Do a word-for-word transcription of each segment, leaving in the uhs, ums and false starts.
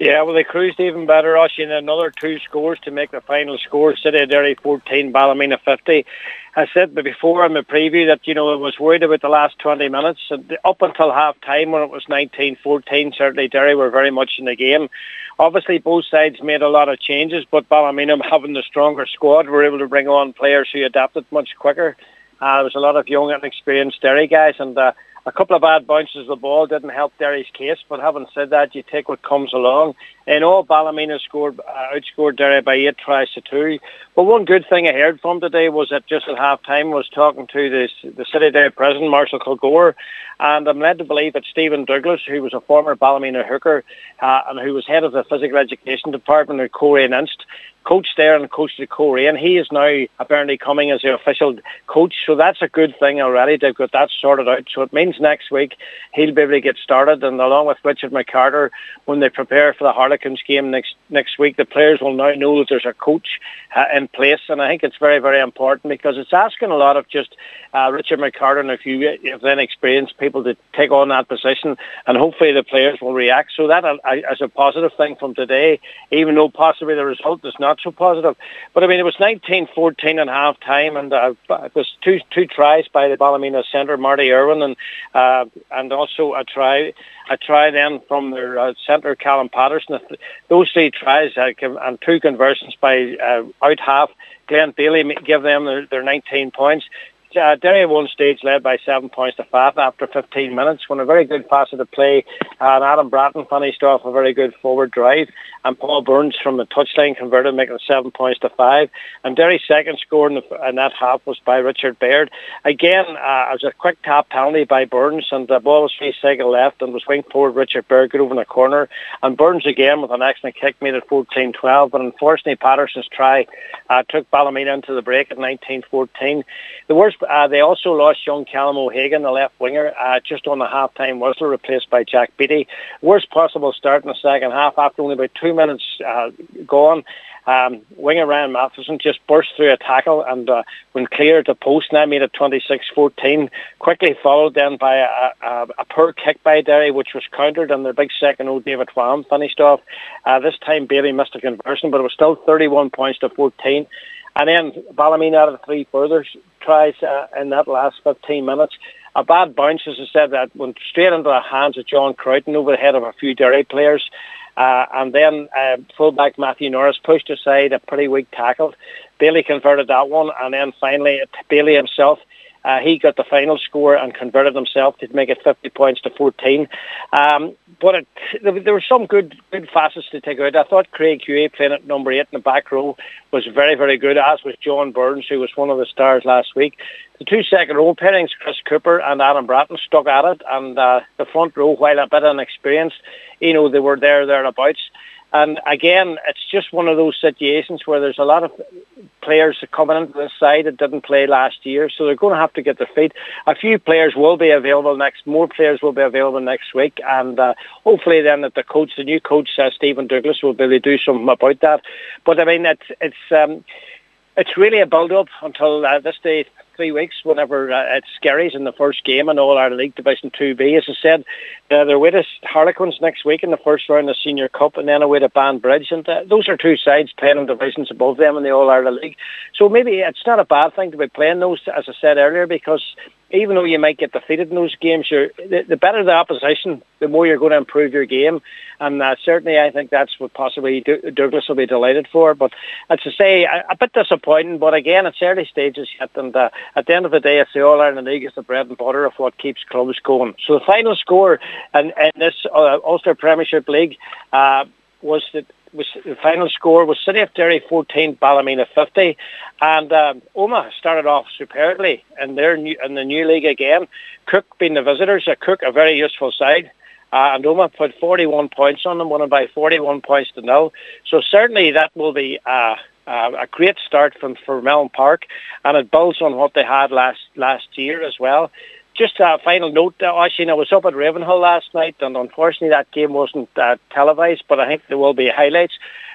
Yeah, well, they cruised even better, Oisin. Another two scores to make the final score. City of Derry fourteen, Ballymena fifty. I said before in the preview that, you know, I was worried about the last twenty minutes. Up until half-time when it was nineteen fourteen, certainly Derry were very much in the game. Obviously, both sides made a lot of changes, but Ballymena, having the stronger squad, were able to bring on players who adapted much quicker. Uh, there was a lot of young and experienced Derry guys, and uh, a couple of bad bounces of the ball didn't help Derry's case, but having said that, you take what comes along. In all, Ballymena scored, uh, outscored Derry by eight tries to two. But one good thing I heard from today was that just at half-time I was talking to the, the City of Derry president, Marshall Kilgore, and I'm led to believe that Stephen Douglas, who was a former Ballymena hooker uh, and who was head of the physical education department at Coleraine Inst, coached there and coached at Coleraine. He is now apparently coming as the official coach, so that's a good thing already. They've got that sorted out. So it means next week he'll be able to get started, and along with Richard McCarter, when they prepare for the Harlequins game next next week, the players will now know that there's a coach uh, in place, and I think it's very, very important because it's asking a lot of just uh, Richard McCarter and a few of then experienced people to take on that position, and hopefully the players will react. So that uh, is a positive thing from today, even though possibly the result is not so positive. But I mean, it was nineteen fourteen at half time, and uh, it was two two tries by the Ballymena centre, Marty Irwin, and uh, and also a try a try then from their uh, centre, Callum Patterson. Those three tries uh, and two conversions by uh, out half Glenn Bailey give them their, their nineteen points. Uh, Derry at one stage led by seven points to five after fifteen minutes when a very good faceted play uh, and Adam Bratton finished off a very good forward drive, and Paul Burns from the touchline converted, making it seven points to five. And Derry's second score in, the, in that half was by Richard Baird. Again, uh, it was a quick tap penalty by Burns, and the ball was free cycle left and was winged forward. Richard Baird got over in the corner, and Burns again with an excellent kick made it fourteen twelve. But unfortunately, Patterson's try uh, took Ballymena into the break at nineteen fourteen. The worst. Uh, they also lost young Callum O'Hagan, the left winger, uh, just on the half-time whistle, replaced by Jack Beattie. Worst possible start in the second half. After only about two minutes uh, gone, um, winger Ryan Matheson just burst through a tackle and uh, when cleared to post, and that made it twenty-six fourteen. Quickly followed then by a, a, a poor kick by Derry, which was countered, and their big second, old David Wham, finished off. Uh, this time Bailey missed a conversion, but it was still thirty-one points to fourteen. And then Ballymena added three further tries uh, in that last fifteen minutes. A bad bounce, as I said, that went straight into the hands of John Croughton over the head of a few Derry players. Uh, and then uh, fullback Matthew Norris pushed aside a pretty weak tackle. Bailey converted that one. And then finally, Bailey himself, uh, he got the final score and converted himself to make it fifty points to fourteen. Um, but it, there were some good good facets to take out. I thought Craig Huey playing at number eight in the back row was very, very good, as was John Burns, who was one of the stars last week. The two second row pairings, Chris Cooper and Adam Bratton, stuck at it, and uh, the front row, while a bit inexperienced, you know, they were there, thereabouts. And again, it's just one of those situations where there's a lot of players coming into this side that didn't play last year, so they're going to have to get their feet. A few players will be available next, more players will be available next week, and uh, hopefully then that the coach, the new coach, uh, Stephen Douglas, will be able to do something about that. But I mean, it's it's um, it's really a build-up until uh, this day. Three weeks whenever uh, it's Skerries in the first game in All-Ireland League Division two B. As I said, uh, they're away to Harlequins next week in the first round of the Senior Cup, and then away to Banbridge, and uh, those are two sides playing in divisions above them in the All-Ireland League. So maybe it's not a bad thing to be playing those, as I said earlier, because even though you might get defeated in those games, you're, the, the better the opposition, the more you're going to improve your game. And uh, certainly I think that's what possibly D- Douglas will be delighted for. But as I say, a, a bit disappointing, but again, it's early stages yet. And uh, at the end of the day, it's the All-Ireland League, it's the bread and butter of what keeps clubs going. So the final score in, in this uh, Ulster Premiership League uh, was that was the final score was City of Derry fourteen, Ballymena fifty, and um, Omagh started off superbly in their new, in the new league again. Cook being the visitors, a Cook a very useful side, uh, and Omagh put forty-one points on them, winning by forty-one points to nil. So certainly that will be uh, uh, a great start from for Mellon Park, and it builds on what they had last last year as well. Just a final note, uh, Oisin, I was up at Ravenhill last night, and unfortunately that game wasn't uh, televised, but I think there will be highlights.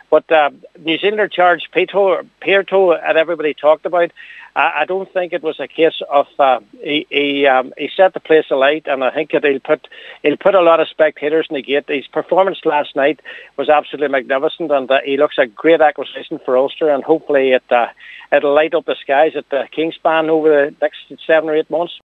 But uh, New Zealander charged Peto, Pierto, and everybody talked about. Uh, I don't think it was a case of uh, he he, um, he set the place alight, and I think that he'll put he'll put a lot of spectators in the gate. His performance last night was absolutely magnificent, and uh, he looks a great acquisition for Ulster, and hopefully it uh, it'll light up the skies at the Kingspan over the next seven or eight months.